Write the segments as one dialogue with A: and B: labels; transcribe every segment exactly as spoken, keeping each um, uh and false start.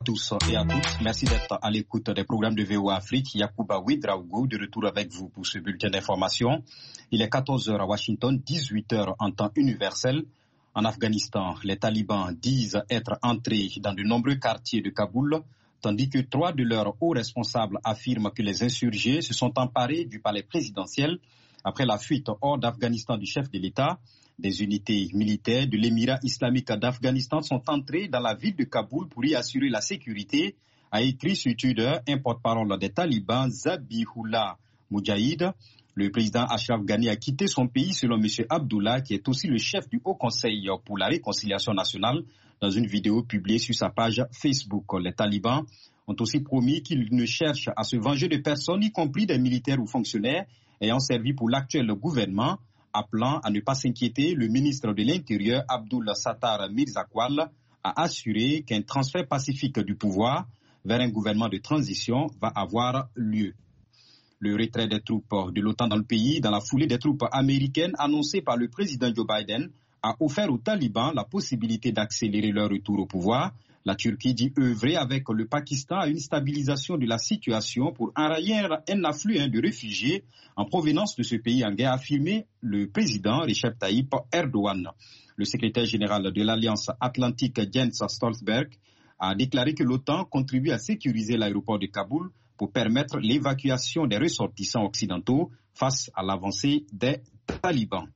A: tous et à toutes. Merci d'être à l'écoute des programmes de V O A Afrique. Yacouba Ouedraogo de retour avec vous pour ce bulletin d'information. Il est quatorze heures à Washington, dix-huit heures en temps universel. En Afghanistan, les talibans disent être entrés dans de nombreux quartiers de Kaboul, tandis que trois de leurs hauts responsables affirment que les insurgés se sont emparés du palais présidentiel après la fuite hors d'Afghanistan du chef de l'État. Des unités militaires de l'Émirat islamique d'Afghanistan sont entrées dans la ville de Kaboul pour y assurer la sécurité, a écrit sur Twitter un porte-parole des talibans, Zabihullah Mujahid. Le président Ashraf Ghani a quitté son pays selon M. Abdullah, qui est aussi le chef du Haut Conseil pour la réconciliation nationale, dans une vidéo publiée sur sa page Facebook. Les talibans ont aussi promis qu'ils ne cherchent à se venger de personne, y compris des militaires ou fonctionnaires ayant servi pour l'actuel gouvernement. Appelant à ne pas s'inquiéter, le ministre de l'Intérieur, Abdul Sattar Mirzakwal, a assuré qu'un transfert pacifique du pouvoir vers un gouvernement de transition va avoir lieu. Le retrait des troupes de l'OTAN dans le pays, dans la foulée des troupes américaines annoncées par le président Joe Biden, a offert aux talibans la possibilité d'accélérer leur retour au pouvoir. La Turquie dit œuvrer avec le Pakistan à une stabilisation de la situation pour enrayer un afflux de réfugiés en provenance de ce pays en guerre, a affirmé le président Recep Tayyip Erdogan. Le secrétaire général de l'Alliance Atlantique Jens Stoltenberg a déclaré que l'OTAN contribue à sécuriser l'aéroport de Kaboul pour permettre l'évacuation des ressortissants occidentaux face à l'avancée des talibans.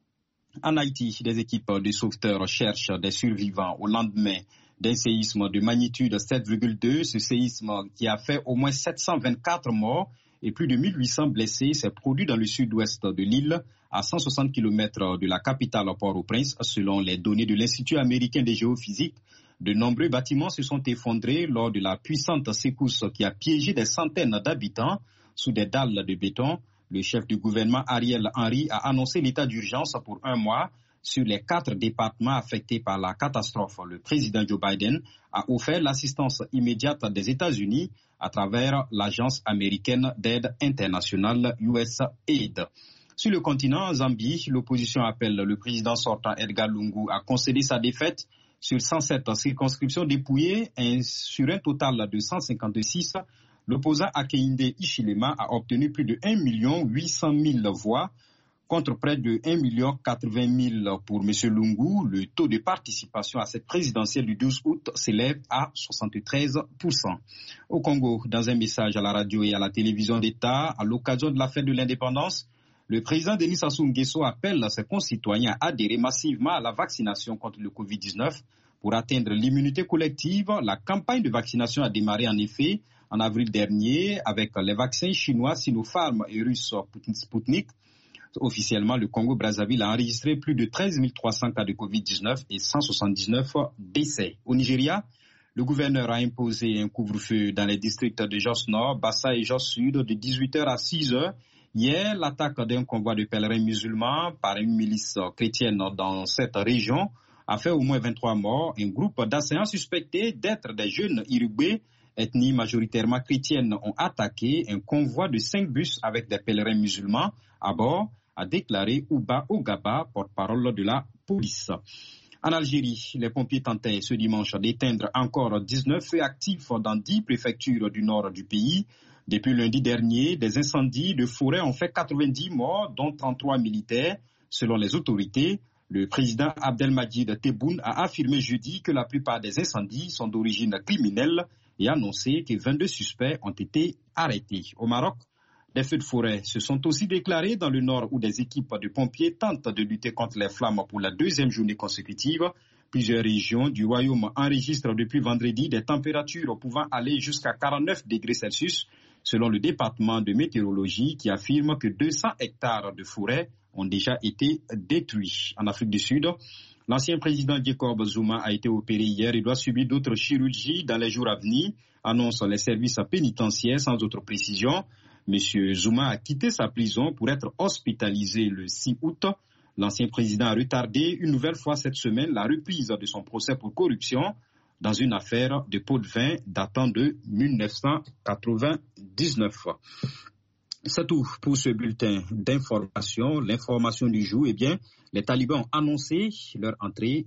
A: En Haïti, des équipes de sauveteurs cherchent des survivants au lendemain d'un séisme de magnitude sept virgule deux. Ce séisme qui a fait au moins sept cent vingt-quatre morts et plus de mille huit cents blessés s'est produit dans le sud-ouest de l'île, à cent soixante kilomètres de la capitale Port-au-Prince, selon les données de l'Institut américain de géophysique. De nombreux bâtiments se sont effondrés lors de la puissante secousse qui a piégé des centaines d'habitants sous des dalles de béton. Le chef du gouvernement Ariel Henry a annoncé l'état d'urgence pour un mois sur les quatre départements affectés par la catastrophe. Le président Joe Biden a offert l'assistance immédiate des États-Unis à travers l'agence américaine d'aide internationale U S A I D. Sur le continent, en Zambie, l'opposition appelle le président sortant Edgar Lungu à concéder sa défaite sur cent sept circonscriptions dépouillées et sur un total de cent cinquante-six. L'opposant Hakainde Hichilema a obtenu plus de un million huit cent mille voix contre près de un million quatre-vingt mille pour M. Lungu. Le taux de participation à cette présidentielle du douze août s'élève à soixante-treize pour cent. Au Congo, dans un message à la radio et à la télévision d'État, à l'occasion de la fête de l'indépendance, le président Denis Sassou Nguesso appelle ses concitoyens à adhérer massivement à la vaccination contre le covid dix-neuf. Pour atteindre l'immunité collective, la campagne de vaccination a démarré en effet en avril dernier avec les vaccins chinois Sinopharm et russes Sputnik. Officiellement, le Congo-Brazzaville a enregistré plus de treize mille trois cents cas de covid dix-neuf et cent soixante-dix-neuf décès. Au Nigeria, le gouverneur a imposé un couvre-feu dans les districts de Jos Nord, Bassa et Jos Sud de dix-huit heures à six heures. Hier, l'attaque d'un convoi de pèlerins musulmans par une milice chrétienne dans cette région a fait au moins vingt-trois morts. Un groupe d'assaillants suspectés d'être des jeunes Irubé, ethnie majoritairement chrétienne, ont attaqué un convoi de cinq bus avec des pèlerins musulmans à bord, a déclaré Ouba Ogaba, porte-parole de la police. En Algérie, les pompiers tentaient ce dimanche d'éteindre encore dix-neuf feux actifs dans dix préfectures du nord du pays. Depuis lundi dernier, des incendies de forêt ont fait quatre-vingt-dix morts, dont trente-trois militaires. Selon les autorités, le président Abdelmadjid Tebboune a affirmé jeudi que la plupart des incendies sont d'origine criminelle et annoncé que vingt-deux suspects ont été arrêtés. Au Maroc, des feux de forêt se sont aussi déclarés dans le nord où des équipes de pompiers tentent de lutter contre les flammes pour la deuxième journée consécutive. Plusieurs régions du royaume enregistrent depuis vendredi des températures pouvant aller jusqu'à quarante-neuf degrés Celsius, selon le département de météorologie qui affirme que deux cents hectares de forêt ont déjà été détruits. En Afrique du Sud, l'ancien président Jacob Zuma a été opéré hier et doit subir d'autres chirurgies dans les jours à venir, annoncent les services pénitentiaires sans autre précision. Monsieur Zuma a quitté sa prison pour être hospitalisé le six août. L'ancien président a retardé une nouvelle fois cette semaine la reprise de son procès pour corruption dans une affaire de pots de vin datant de mille neuf cent quatre-vingt-dix-neuf. C'est tout pour ce bulletin d'information. L'information du jour, eh bien, les talibans ont annoncé leur entrée